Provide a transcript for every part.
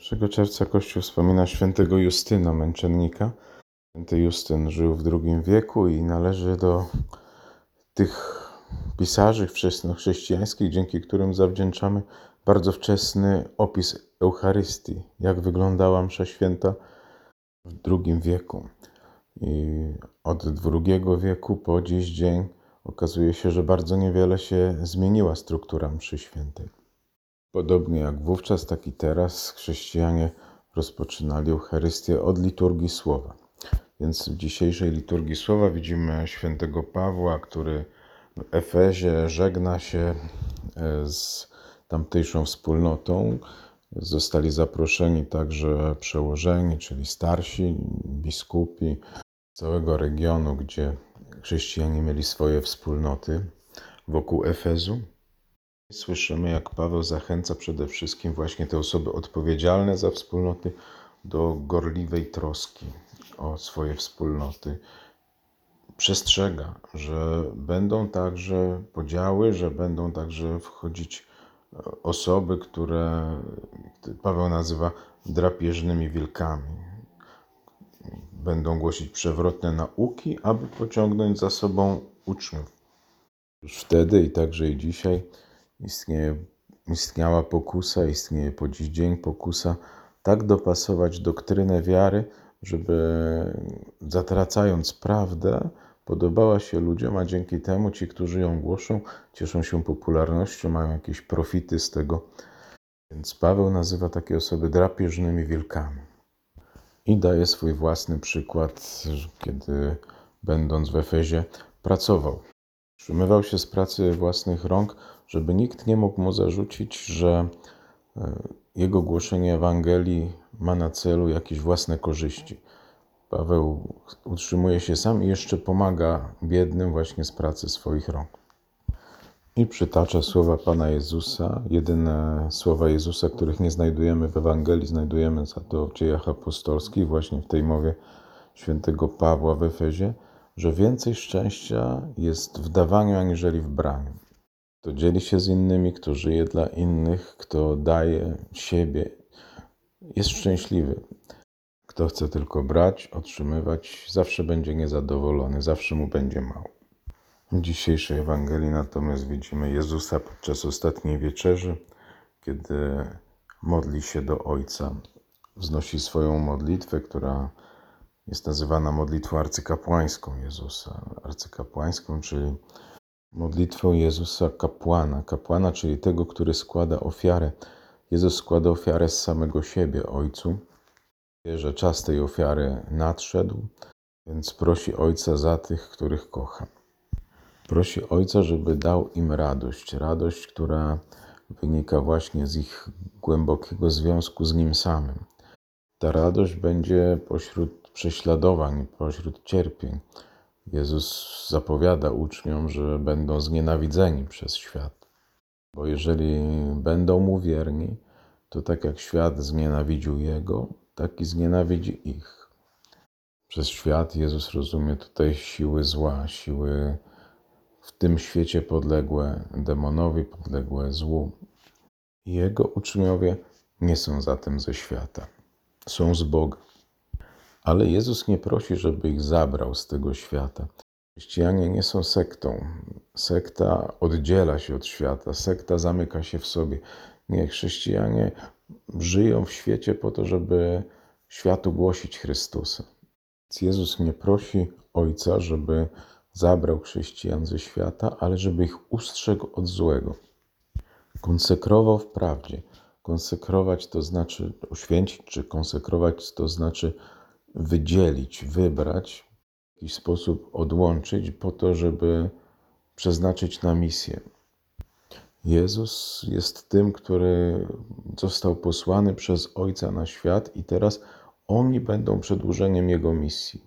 1 czerwca Kościół wspomina świętego Justyna, męczennika. Święty Justyn żył w II wieku i należy do tych pisarzy wczesnochrześcijańskich, dzięki którym zawdzięczamy bardzo wczesny opis Eucharystii, jak wyglądała msza święta w II wieku. I od II wieku po dziś dzień okazuje się, że bardzo niewiele się zmieniła struktura mszy świętej. Podobnie jak wówczas, tak i teraz chrześcijanie rozpoczynali Eucharystię od liturgii słowa. Więc w dzisiejszej liturgii słowa widzimy świętego Pawła, który w Efezie żegna się z tamtejszą wspólnotą. Zostali zaproszeni także przełożeni, czyli starsi, biskupi z całego regionu, gdzie chrześcijanie mieli swoje wspólnoty wokół Efezu. Słyszymy, jak Paweł zachęca przede wszystkim właśnie te osoby odpowiedzialne za wspólnoty do gorliwej troski o swoje wspólnoty. Przestrzega, że będą także podziały, że będą także wchodzić osoby, które Paweł nazywa drapieżnymi wilkami. Będą głosić przewrotne nauki, aby pociągnąć za sobą uczniów. Już wtedy i także i dzisiaj istniała pokusa, istnieje po dziś dzień pokusa, tak dopasować doktrynę wiary, żeby zatracając prawdę, podobała się ludziom, a dzięki temu ci, którzy ją głoszą, cieszą się popularnością, mają jakieś profity z tego. Więc Paweł nazywa takie osoby drapieżnymi wilkami. I daje swój własny przykład, kiedy będąc w Efezie pracował. Wstrzymywał się z pracy własnych rąk, żeby nikt nie mógł mu zarzucić, że jego głoszenie Ewangelii ma na celu jakieś własne korzyści. Paweł utrzymuje się sam i jeszcze pomaga biednym właśnie z pracy swoich rąk. I przytacza słowa Pana Jezusa, jedyne słowa Jezusa, których nie znajdujemy w Ewangelii, znajdujemy za to w Dziejach Apostolskich, właśnie w tej mowie świętego Pawła w Efezie, że więcej szczęścia jest w dawaniu, aniżeli w braniu. Kto dzieli się z innymi, kto żyje dla innych, kto daje siebie, jest szczęśliwy. Kto chce tylko brać, otrzymywać, zawsze będzie niezadowolony, zawsze mu będzie mało. W dzisiejszej Ewangelii natomiast widzimy Jezusa podczas ostatniej wieczerzy, kiedy modli się do Ojca. Wznosi swoją modlitwę, która jest nazywana modlitwą arcykapłańską Jezusa. Arcykapłańską, czyli modlitwą Jezusa kapłana, czyli tego, który składa ofiarę. Jezus składa ofiarę z samego siebie Ojcu. Wie, że czas tej ofiary nadszedł, więc prosi Ojca za tych, których kocha. Prosi Ojca, żeby dał im radość, która wynika właśnie z ich głębokiego związku z Nim samym. Ta radość będzie pośród prześladowań, pośród cierpień. Jezus zapowiada uczniom, że będą znienawidzeni przez świat. Bo jeżeli będą Mu wierni, to tak jak świat znienawidził Jego, tak i znienawidzi ich. Przez świat Jezus rozumie tutaj siły zła, siły w tym świecie podległe demonowi, podległe złu. Jego uczniowie nie są zatem ze świata, są z Boga. Ale Jezus nie prosi, żeby ich zabrał z tego świata. Chrześcijanie nie są sektą. Sekta oddziela się od świata, sekta zamyka się w sobie. Nie, chrześcijanie żyją w świecie po to, żeby światu głosić Chrystusa. Więc Jezus nie prosi Ojca, żeby zabrał chrześcijan ze świata, ale żeby ich ustrzegł od złego. Konsekrował w prawdzie. Konsekrować to znaczy uświęcić, czy konsekrować to znaczy wydzielić, wybrać, w jakiś sposób odłączyć po to, żeby przeznaczyć na misję. Jezus jest tym, który został posłany przez Ojca na świat i teraz oni będą przedłużeniem Jego misji.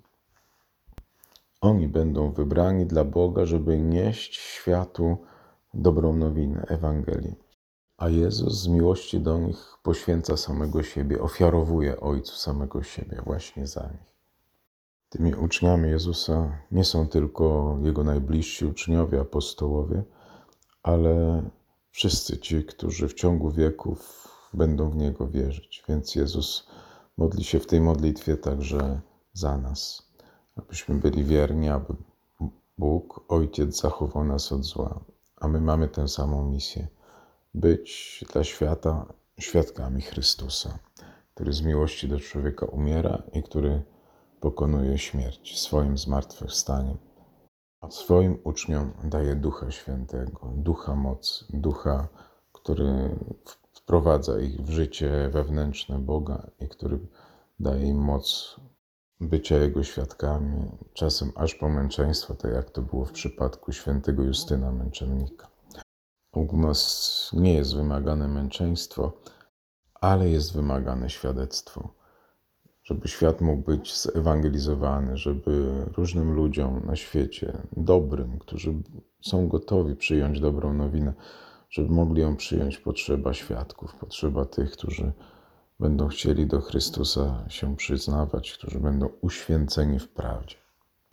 Oni będą wybrani dla Boga, żeby nieść światu dobrą nowinę, Ewangelię. A Jezus z miłości do nich poświęca samego siebie, ofiarowuje Ojcu samego siebie właśnie za nich. Tymi uczniami Jezusa nie są tylko Jego najbliżsi uczniowie, apostołowie, ale wszyscy ci, którzy w ciągu wieków będą w Niego wierzyć. Więc Jezus modli się w tej modlitwie także za nas, abyśmy byli wierni, aby Bóg, Ojciec, zachował nas od zła. A my mamy tę samą misję. Być dla świata świadkami Chrystusa, który z miłości do człowieka umiera i który pokonuje śmierć swoim zmartwychwstaniem. A swoim uczniom daje Ducha Świętego, Ducha mocy, Ducha, który wprowadza ich w życie wewnętrzne Boga i który daje im moc bycia Jego świadkami, czasem aż po męczeństwo, tak jak to było w przypadku świętego Justyna Męczennika. U nas nie jest wymagane męczeństwo, ale jest wymagane świadectwo, żeby świat mógł być zewangelizowany, żeby różnym ludziom na świecie, dobrym, którzy są gotowi przyjąć dobrą nowinę, żeby mogli ją przyjąć, potrzeba świadków, potrzeba tych, którzy będą chcieli do Chrystusa się przyznawać, którzy będą uświęceni w prawdzie.